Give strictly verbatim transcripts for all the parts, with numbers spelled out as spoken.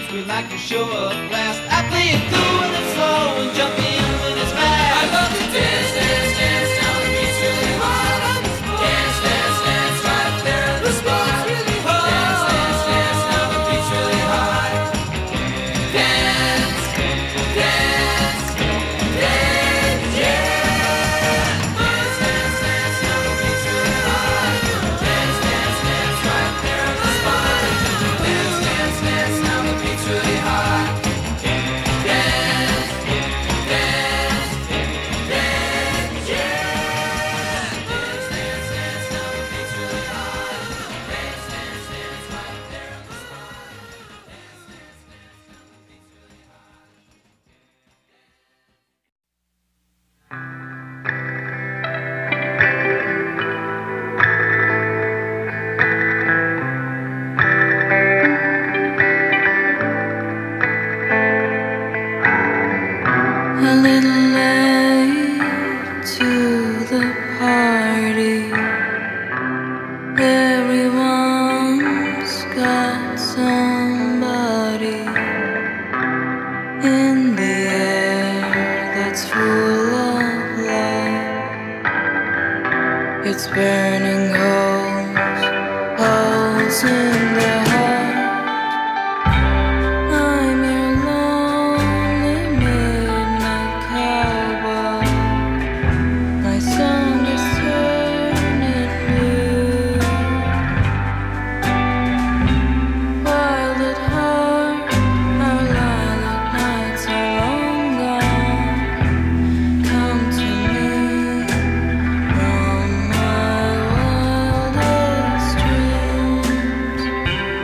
We like to show up last. I play it cool when it's slow and jump in when it's fast. I love to dance, dance, dance down the beach really hard on the spot. Dance, dance, dance right there at the spot. Really hard. Dance, dance, dance down the beach really hard. Dance, dance, dance, yeah. Dance, dance, dance down the beach really hard. Dance, dance, dance right there at the spot. Dance, dance, dance down the beach really hard. A little late to the party. Everyone's got somebody in the air that's full of love. It's burning holes, holes in the heart. I'm your lonely midnight cowboy. My song is turning blue. Wild at heart, our lilac nights are long gone. Come to me from my wildest dreams.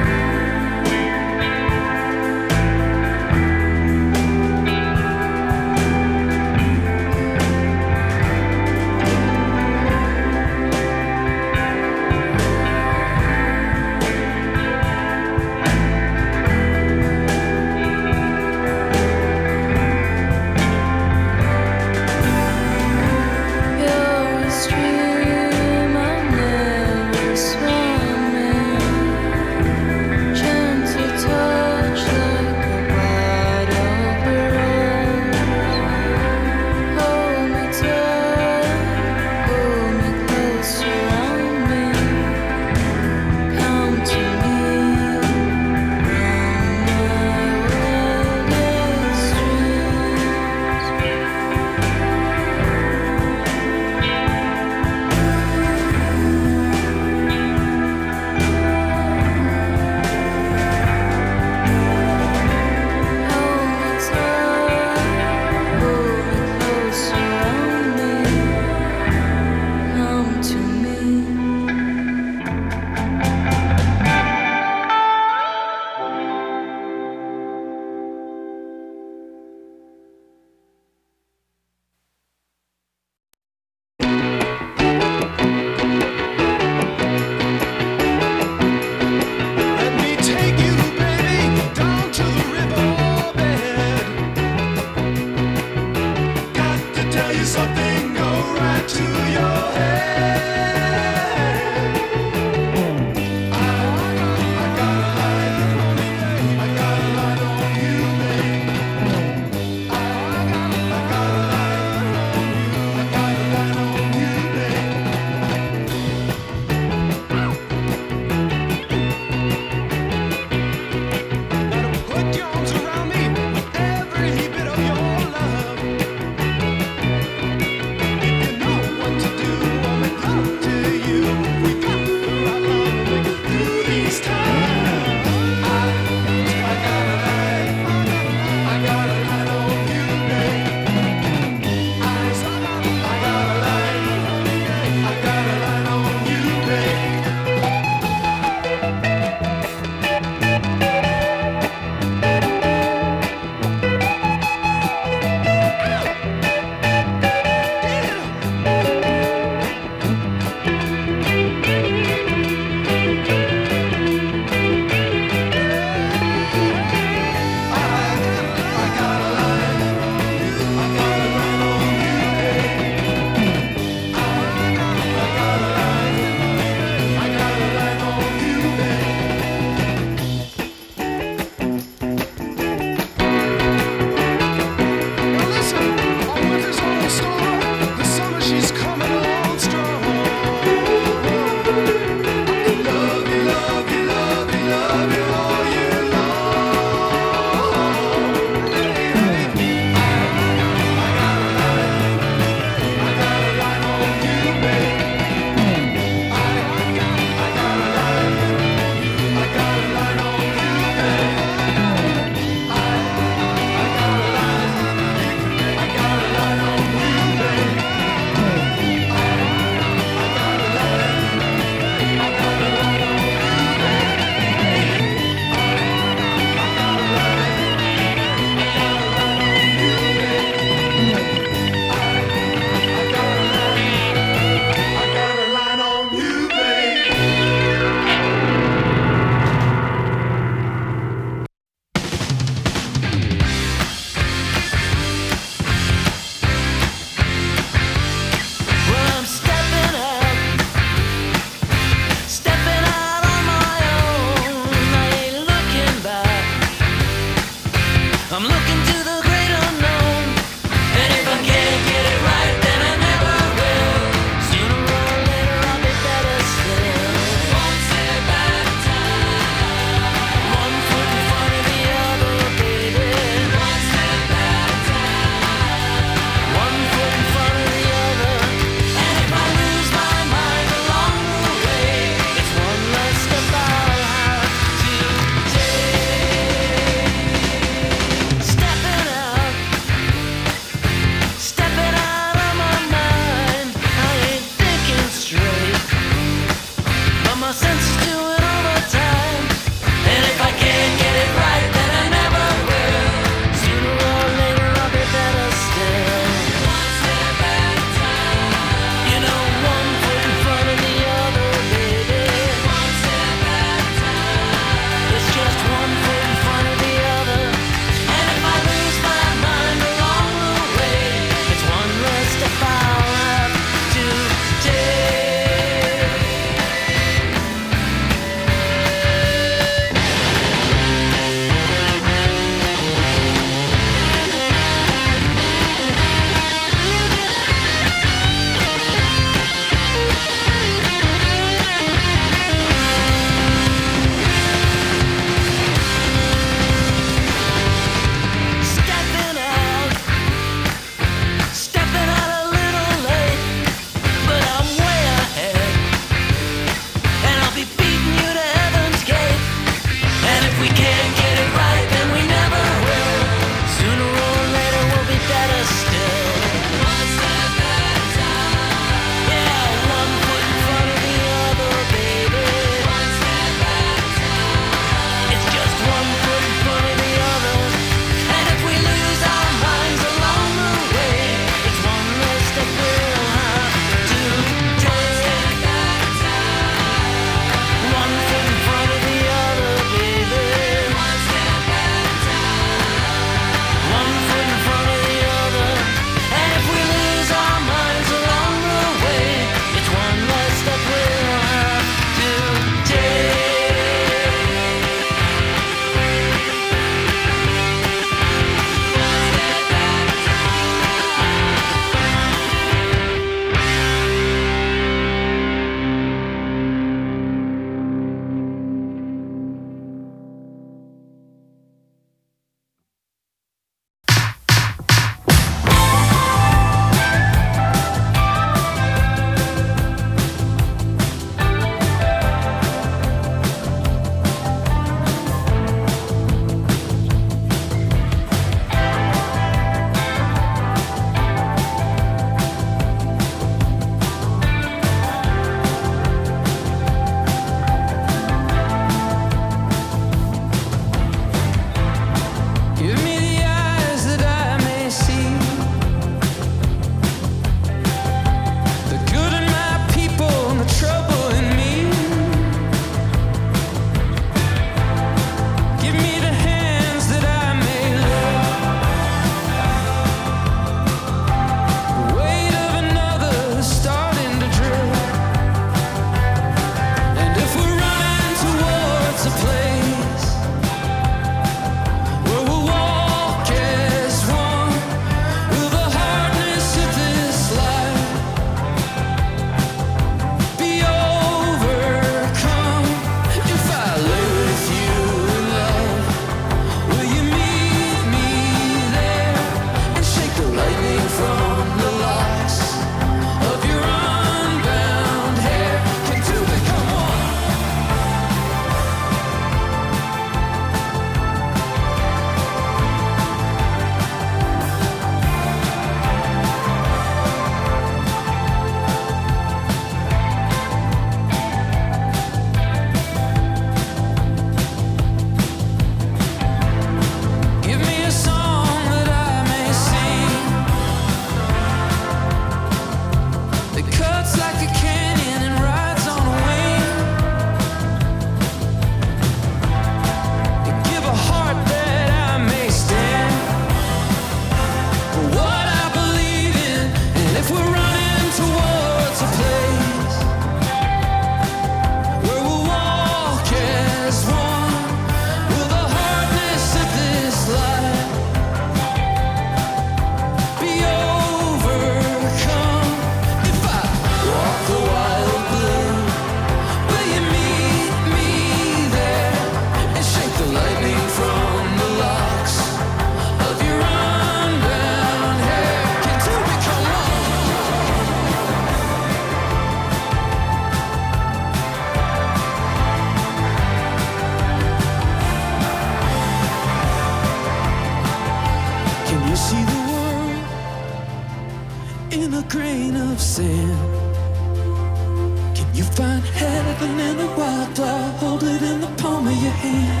a grain of sand. Can you find heaven in a wildflower? Hold it in the palm of your hand.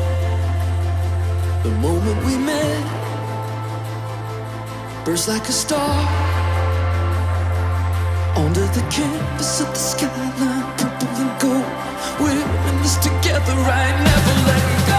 The moment we met burst like a star onto the canvas of the skyline, purple and gold. We're in this together, right? Never let go.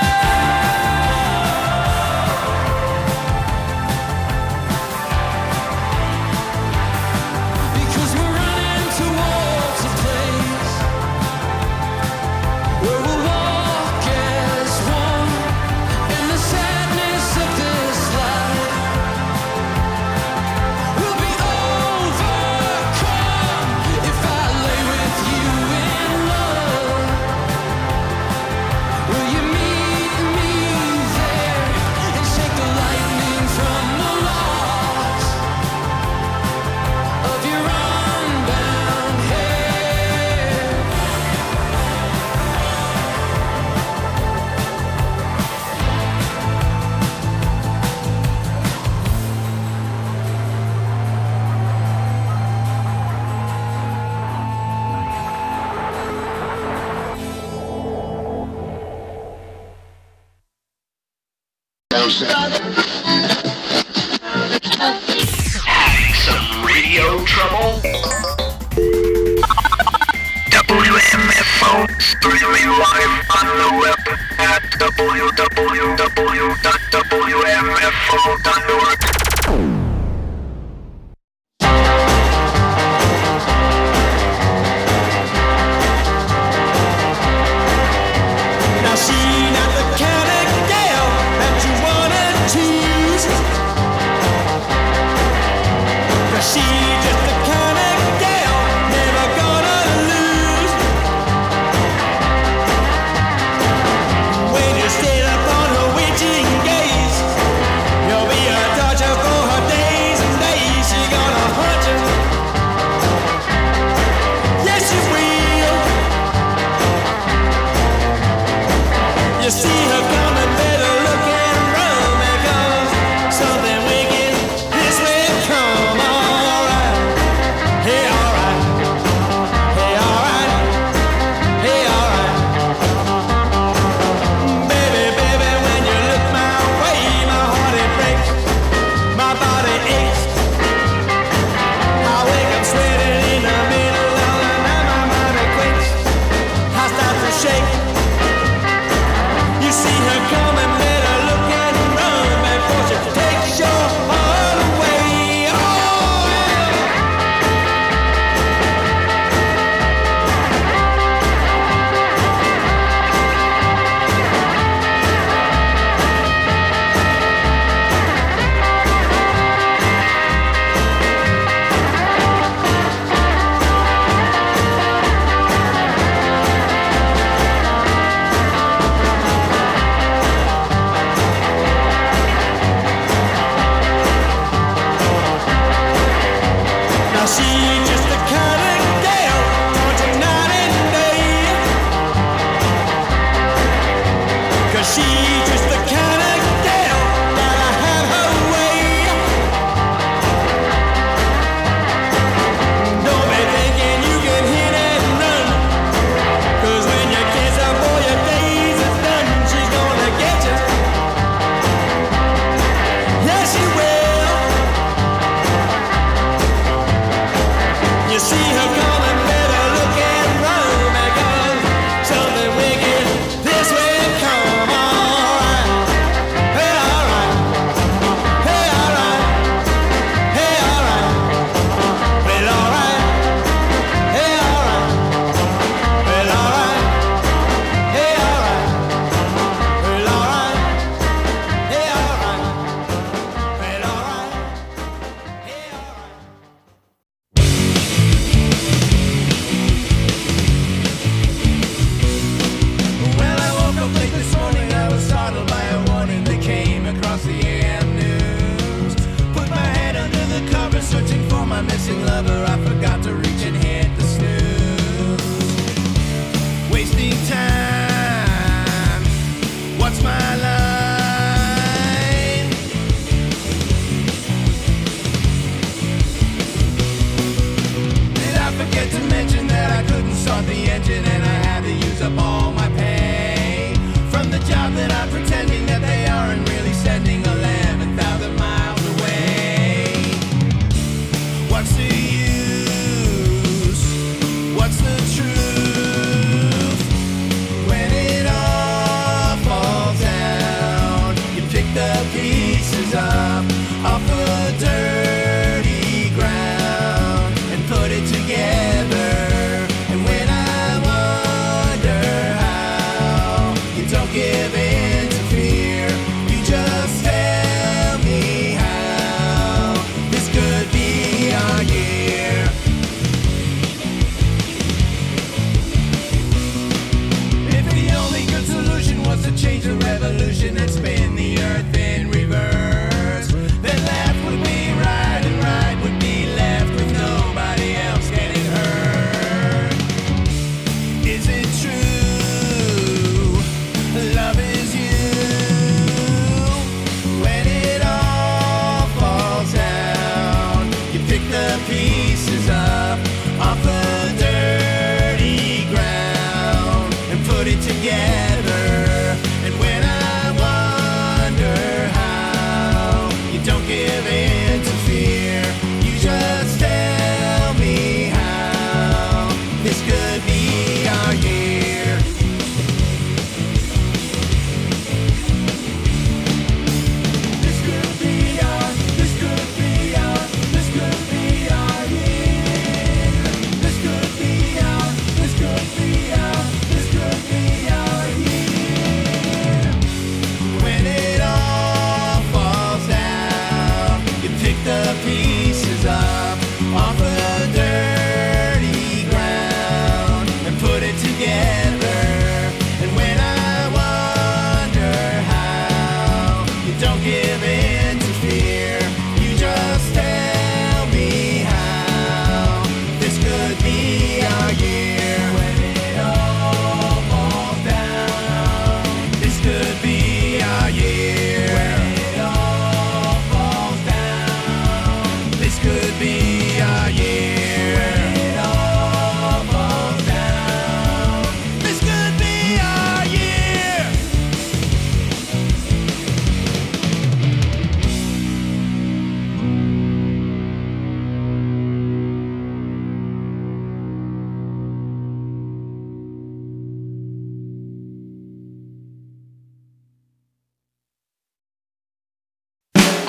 Having some radio trouble? W M F O streaming live on the web at w w w dot w m f o dot org.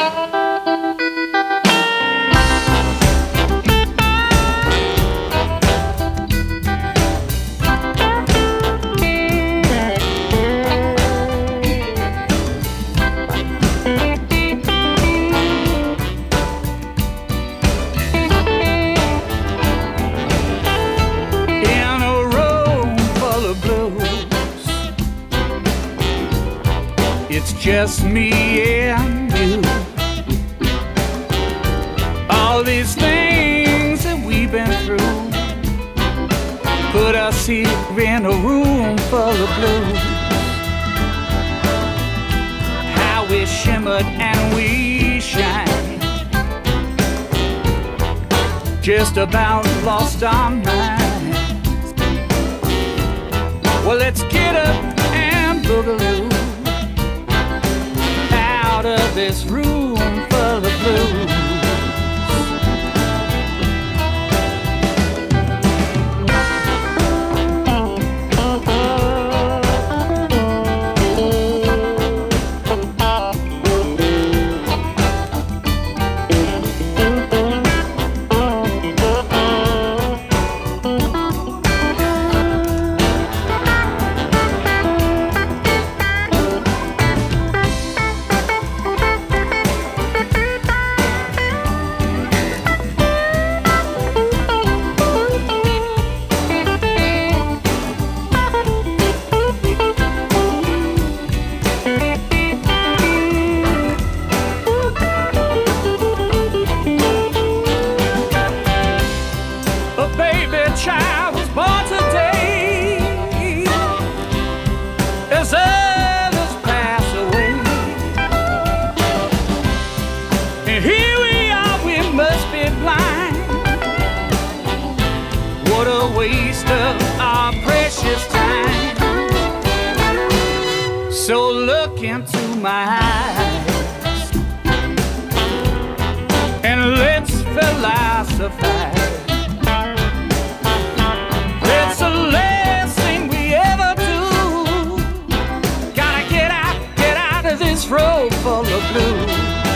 Just me and you. All these things that we've been through put us here in a room full of blues. How we shimmered and we shine, just about lost our minds. Well, let's get up and boogaloo out of this room full of blues. So look into my eyes and let's philosophize. It's the last thing we ever do. Gotta get out, get out of this road full of blues.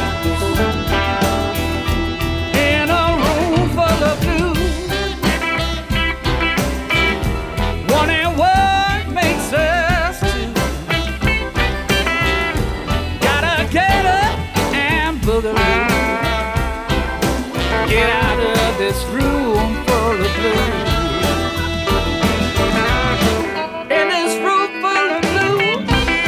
In a room full of blues, wondering what makes us two. Gotta get up and boogaloo, get out of this room full of blues. In this room full of blues,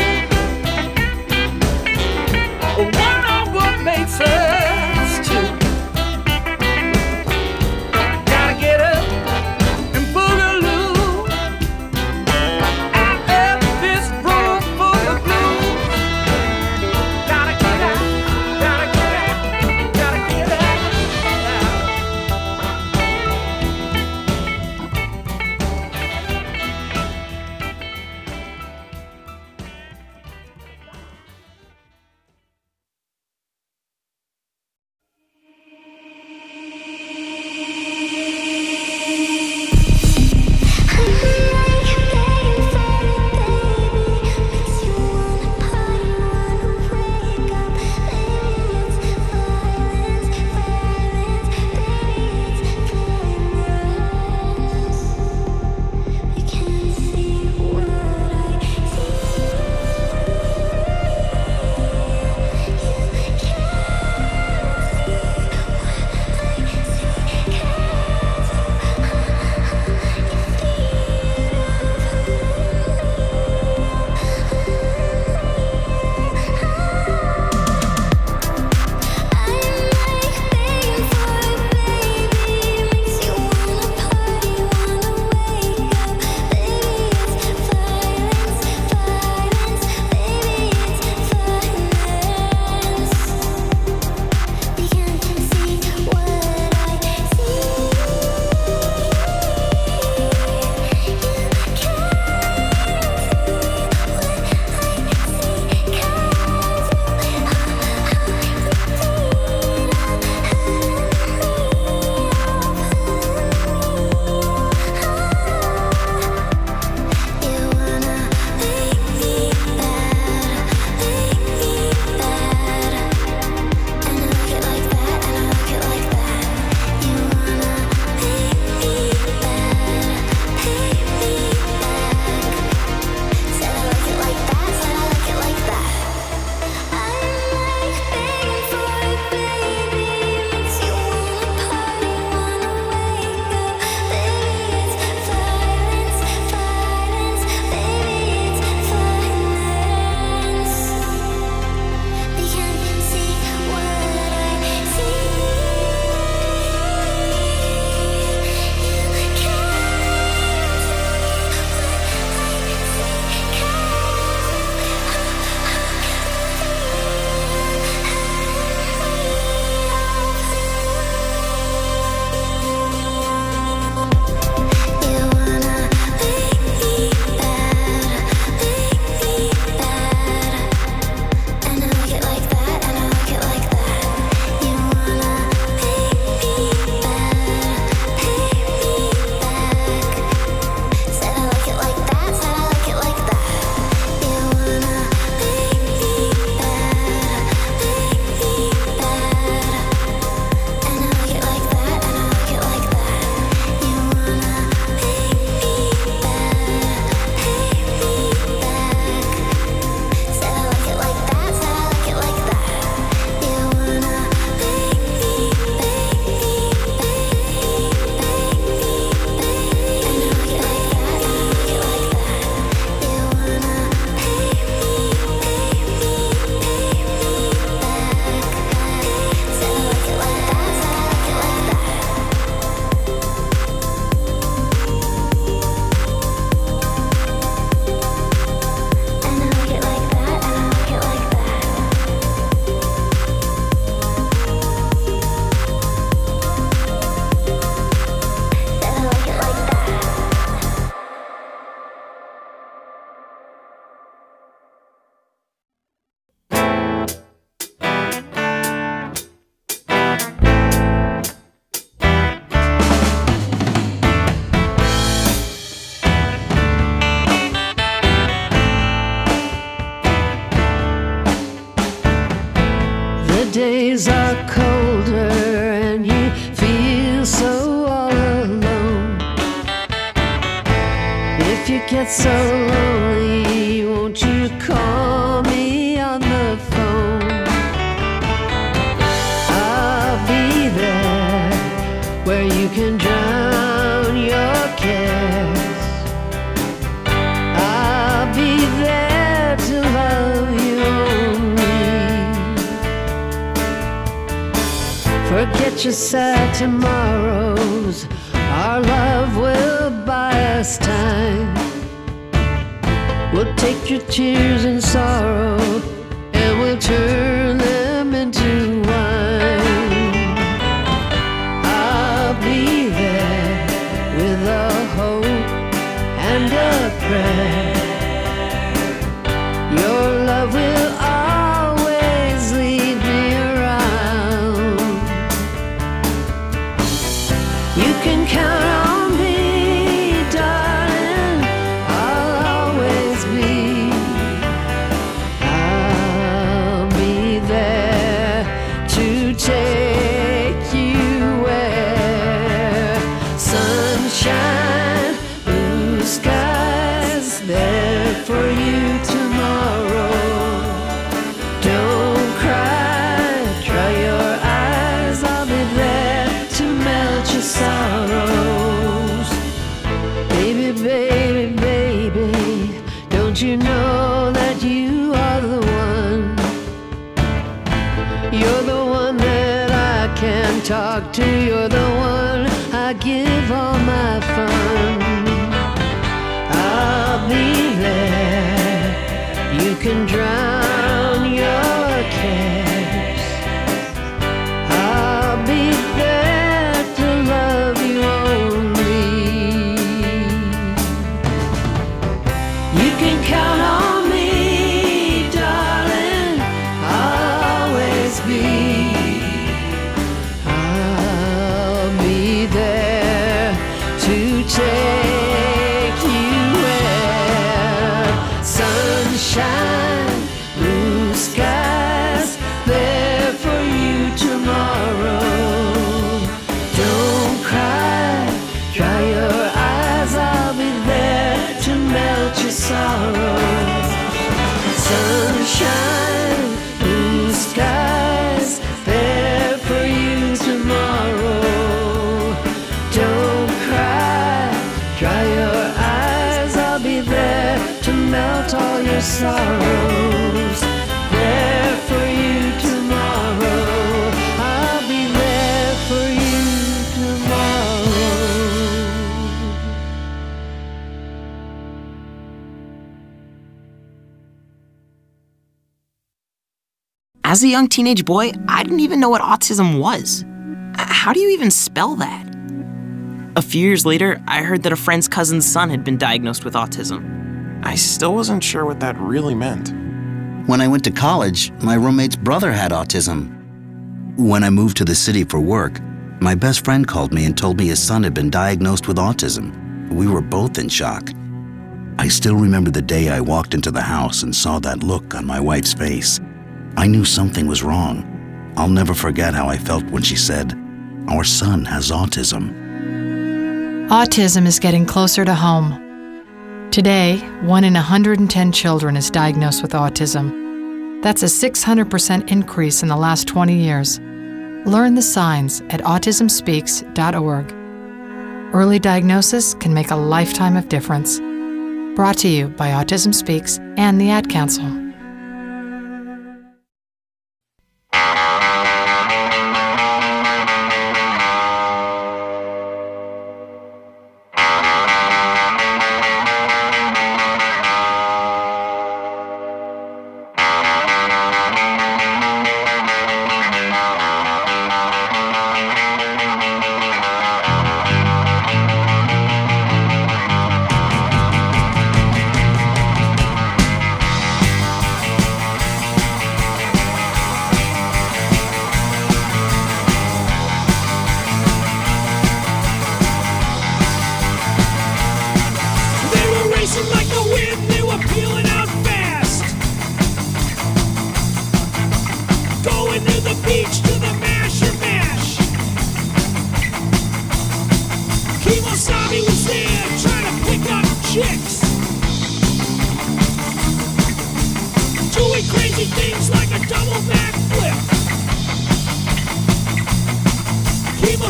I wonder what makes us two. Gotta get up and boogaloo out of this room full of blues. Gotta get out, gotta get out, days are colder and you feel so all alone. If you get so lonely, won't you call me on the phone? I'll be there where you can drown your cares. I'll be there to love you only. Forget your sad tomorrows, our love will buy us time. We'll take your tears and sorrow and we'll turn them into wine. I'll be there with a hope and a prayer. Your love will always lead me around. You can count on me, darling, I'll always be. I'll be there to take you where sunshine, blue skies, there for you tomorrow. Don't cry, dry your eyes, I'll be there to melt your sorrows. Baby, baby, baby, don't you know that you are the one? You're the one that I can talk to, you're the one I give all my fun. I'll be there, you can drown your cares. I'll be there to love you only. You can count on me, darling, I'll always be. I'll be there to take you where sunshine, blue skies, there for you tomorrow. Don't cry, dry your eyes, I'll be there to melt your sorrows. Sunshine, blue skies, there for you tomorrow. Don't cry, dry your eyes, I'll be there to melt all your sorrows. There for you tomorrow, I'll be there for you tomorrow. As a young teenage boy, I didn't even know what autism was. How do you even spell that? A few years later, I heard that a friend's cousin's son had been diagnosed with autism. I still wasn't sure what that really meant. When I went to college, my roommate's brother had autism. When I moved to the city for work, my best friend called me and told me his son had been diagnosed with autism. We were both in shock. I still remember the day I walked into the house and saw that look on my wife's face. I knew something was wrong. I'll never forget how I felt when she said, "Our son has autism." Autism is getting closer to home. Today, one in one hundred ten children is diagnosed with autism. That's a six hundred percent increase in the last twenty years. Learn the signs at autism speaks dot org. Early diagnosis can make a lifetime of difference. Brought to you by Autism Speaks and the Ad Council.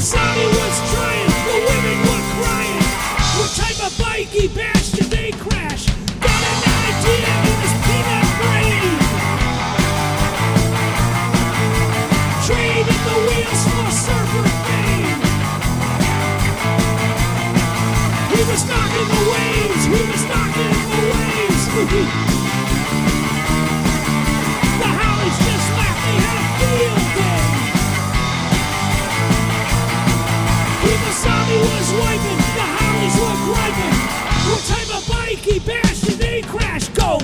Kemosabe was trying, the women were crying. What type of bike he bashed did they crash? Got an idea in his peanut brain. Trading the wheels for surfer fame. He was knocking the waves, he was knocking the waves. The Hollies just laughed, they had a field day. Kemosabe was wiping, the Hollies were griping. What type of bike he bashed did they crash? Go!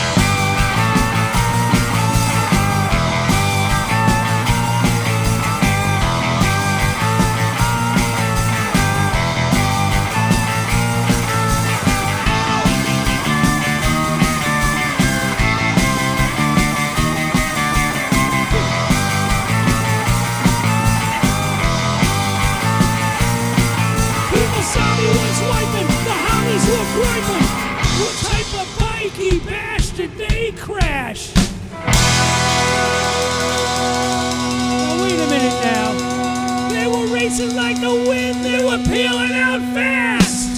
Kemosabe was wiping, the Hollies were griping. What type of bike he bashed did they crash? Oh, wait a minute now. They were racing like the wind, they were peeling out fast.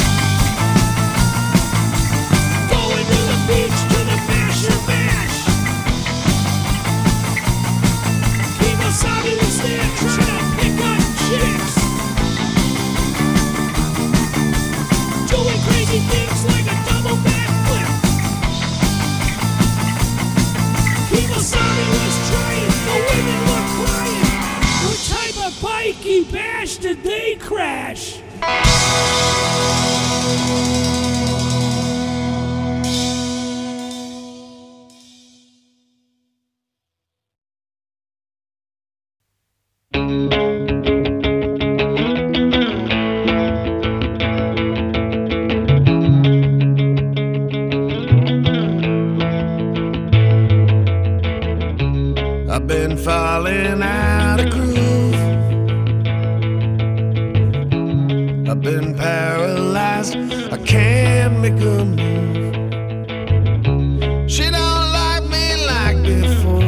Going to the beach to the Masher Bash. Kemosabe was there trying to pick up chicks. Doing crazy things like a double backflip. Kemosabe was trying, the women were crying. What type of bike he bashed did they crash? I've been falling out of groove. I've been paralyzed, I can't make a move. She don't like me like before.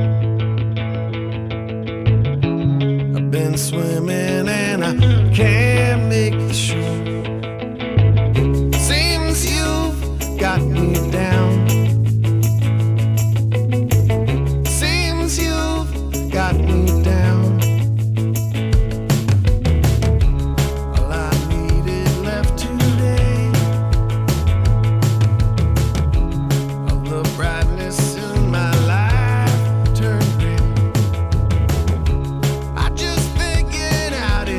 I've been swimming and I can't make the shore. Seems you've got me down. Got me down. All I needed left today. All the brightness in my life turned gray. I just figured out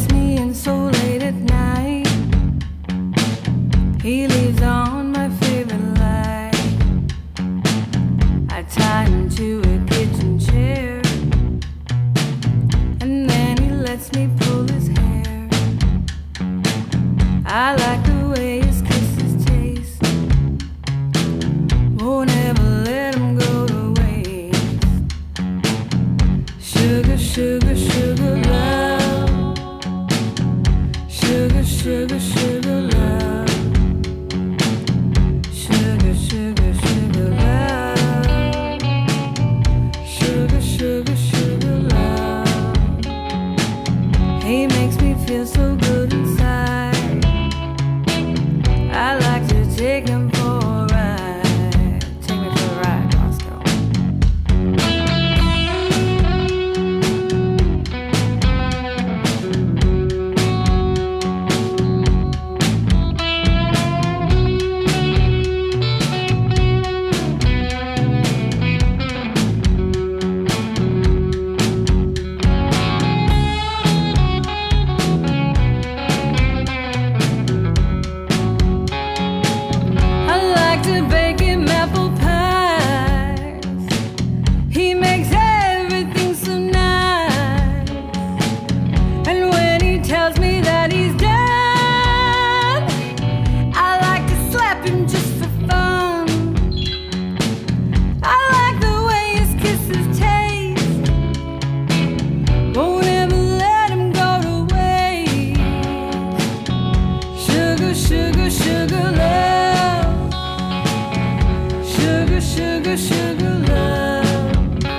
lets me in so late at night. He leaves on my favorite light. I tie him to a kitchen chair, and then he lets me pull his hair. I like the way his kisses taste. Won't ever let him go to waste. Sugar, sugar, sugar love. Sugar, sugar, sugar love. Sugar, sugar, sugar love. Sugar, sugar, sugar love. He makes me feel so good inside. I like to take him for a ride. Take me for a ride, Roscoe. I like to bake him apple pies. He makes everything so nice. And when he tells me that he's done, I like to slap him just for fun. I like the way his kisses taste. Won't ever let him go to waste. Sugar, sugar, sugar love. Sugar, sugar, sugar love.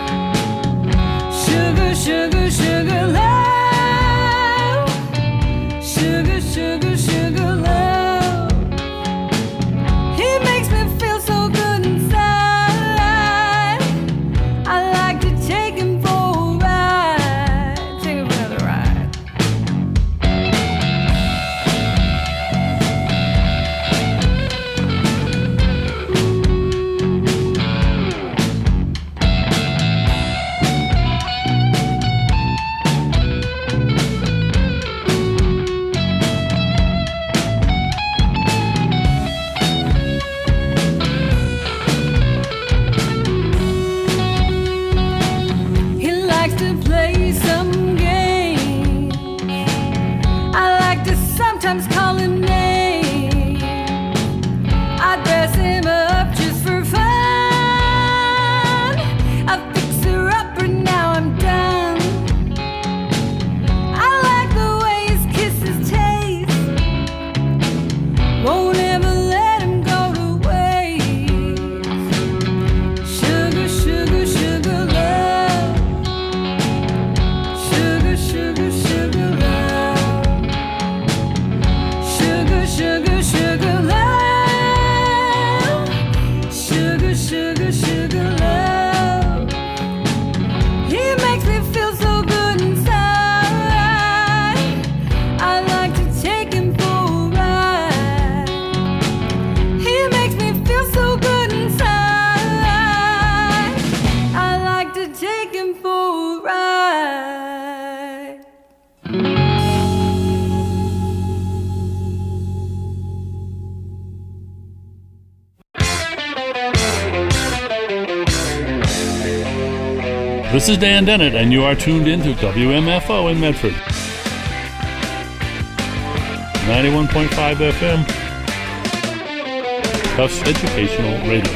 Sugar, sugar, sugar love. Sugar, sugar, sugar love. He makes me feel so good inside. I like to take him for a ride. Take him for another ride. He likes to play some games. I like to sometimes call him names. I dress him up just for fun. I fix her up and now I'm done. I like the way his kisses taste. Won't ever let him go to waste. Sugar, sugar, sugar love. Sugar, sugar, sugar love. Sugar, sugar, sugar love. Sugar, sugar, sugar love. He makes me feel so good inside. I like to take him for a ride. He makes me feel so good inside. I like to take him for a ride. This is Dan Dennett, and you are tuned in to W M F O in Medford. ninety-one point five F M. Tufts Educational Radio.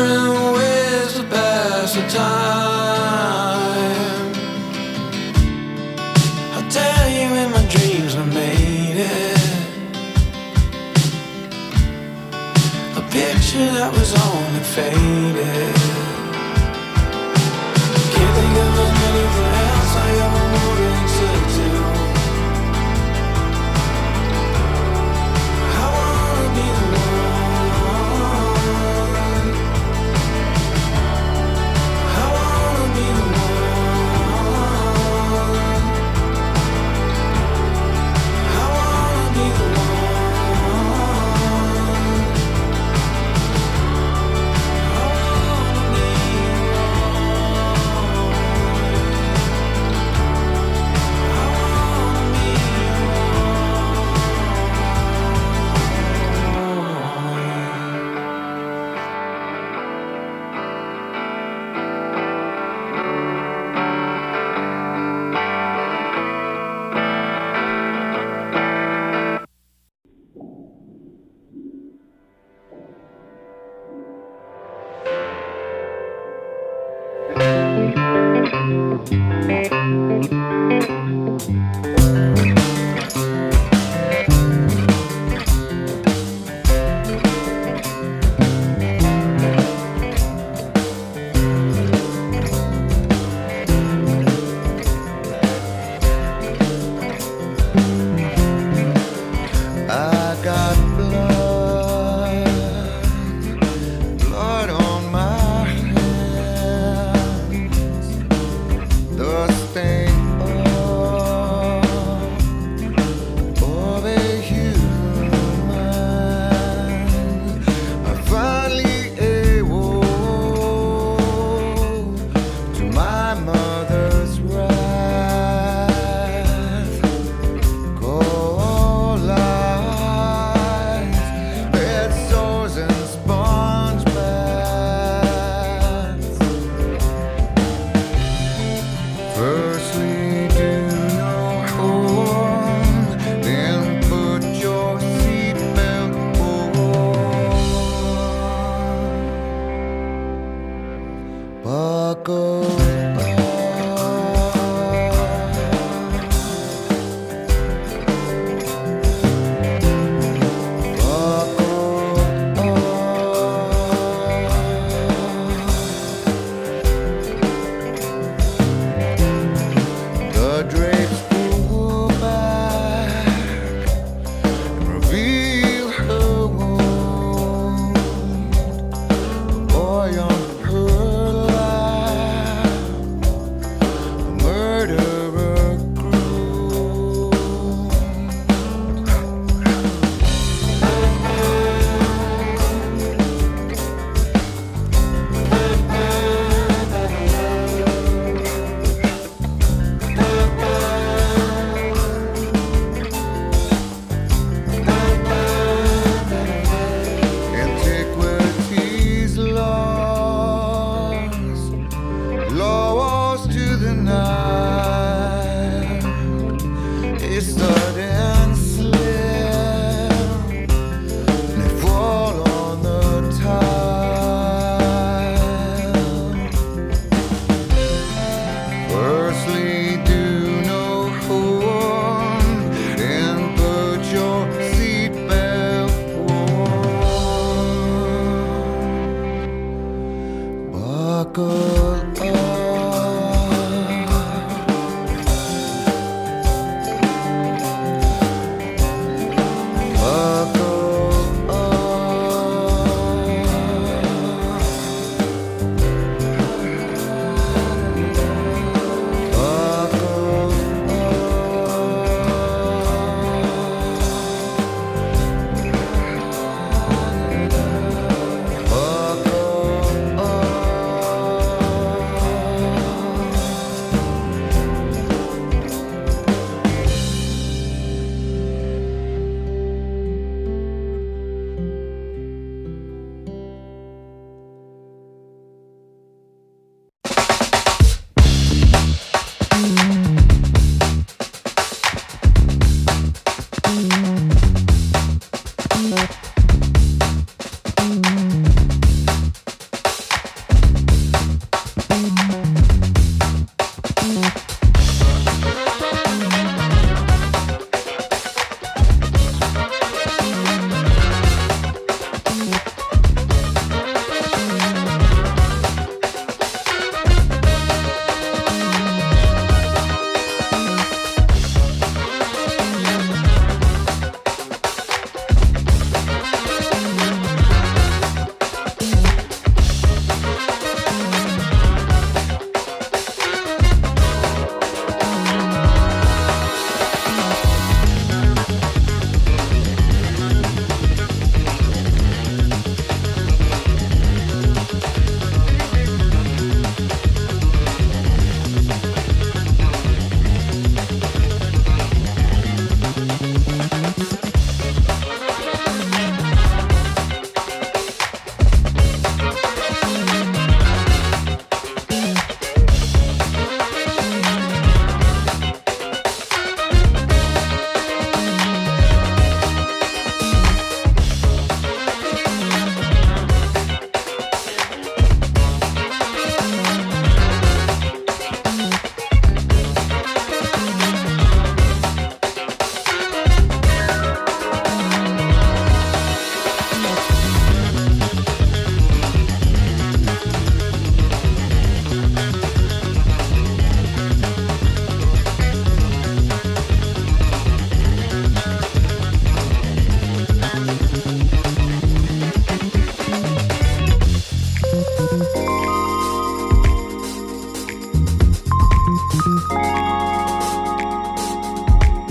different ways to pass the time. I'll tell you in my dreams we made it. A picture that was only faded. Can't think of anything else I ever wanted to do. I wanna be the one. I wanna be the one. I wanna be the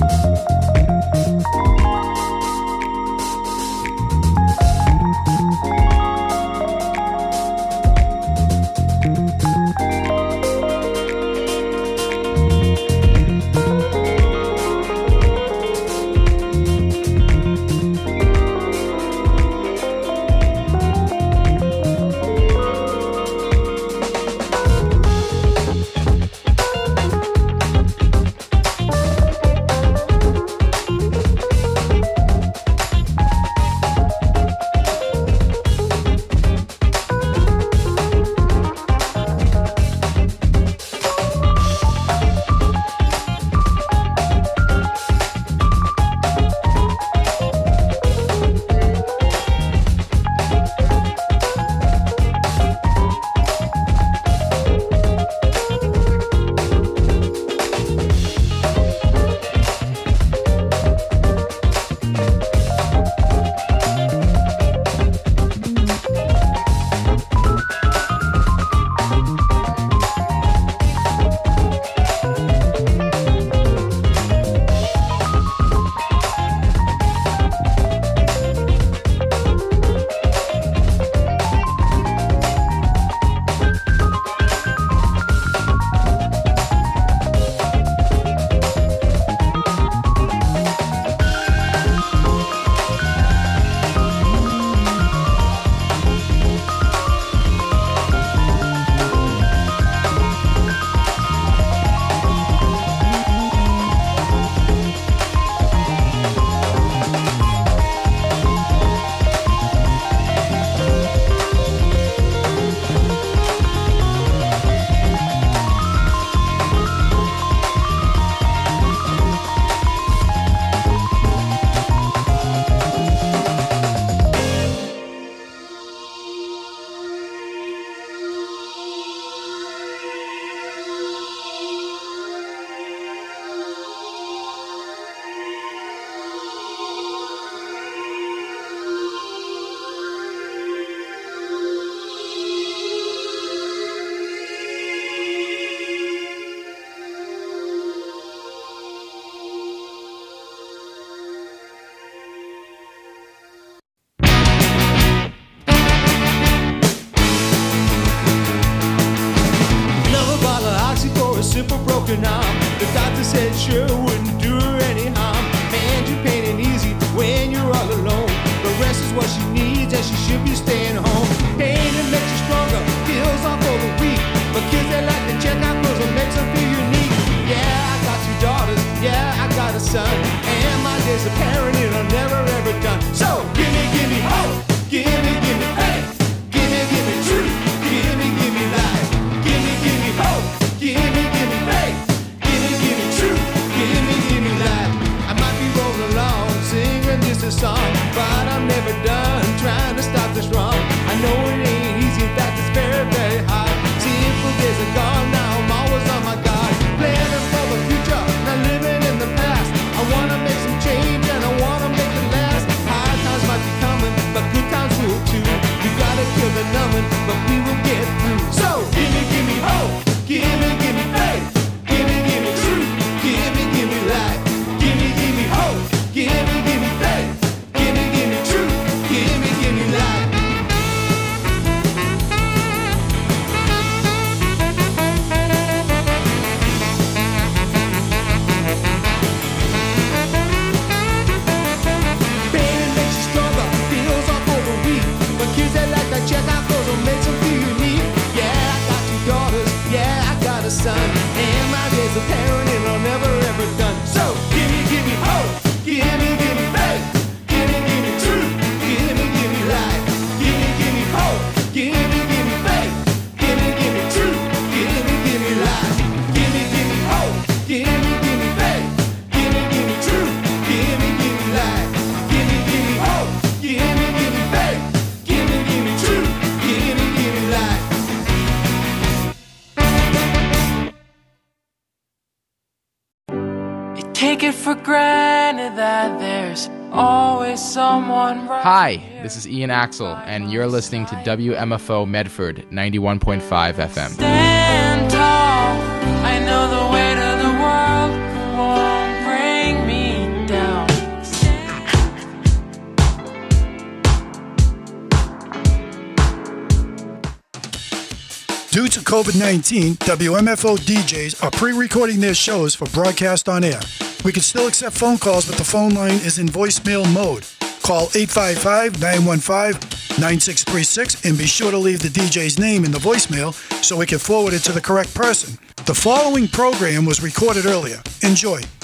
simple broken arm. The doctor said sure wouldn't do her any harm. Man, you pain and easy when you're all alone. The rest is what she needs and she should be staying home. Pain it makes you stronger, feels off for the weak. But kids they like to check out cause it makes them feel unique. Yeah, I got two daughters, yeah, I got a son. And my days of parenting are never ever done. So, gimme, gimme hope, gimme, gimme faith. Gimme, gimme truth, gimme, gimme life. Gimme, gimme hope, gimme, gimme faith. Gimme, gimme truth, gimme, gimme life. I might be rolling along, singing just a song, but I'm never done trying to stop this wrong. I know it ain't easy, in fact it's very, very hard. Simple days are gone, now I'm always on my guard. Planning for the future, not living in the past. I wanna make some change and I wanna make it last. Hard times might be coming, but good times will too. We gotta kill the numbing, but we will get through. So, gimme, gimme hope, gimme, gimme faith. Gimme, gimme truth, gimme, gimme life. Gimme, gimme hope, gimme, gimme faith. Gimme, gimme truth, gimme, gimme life. Kids that like to check out clothes will make them feel unique. Yeah, I got two daughters, yeah, I got a son. And my days of parenting are never ever done. So, gimme, gimme hope, gimme, gimme faith. Gimme, gimme truth, gimme, gimme life. Gimme, gimme hope, gimme, gimme faith. Gimme, gimme truth, gimme, gimme life. Gimme, gimme hope, gimme, gimme faith. Gimme, gimme truth, gimme, gimme life. Gimme, gimme hope, gimme, gimme faith. Take it for granted that there's always someone right. Hi, this is Ian Axel, and you're listening to W M F O Medford ninety-one point five F M. Stand tall, I know the weight of the world won't bring me to COVID nineteen, W M F O D Js are pre-recording their shows for broadcast on air. We can still accept phone calls, but the phone line is in voicemail mode. Call eight five five, nine one five, nine six three six and be sure to leave the D J's name in the voicemail so we can forward it to the correct person. The following program was recorded earlier. Enjoy.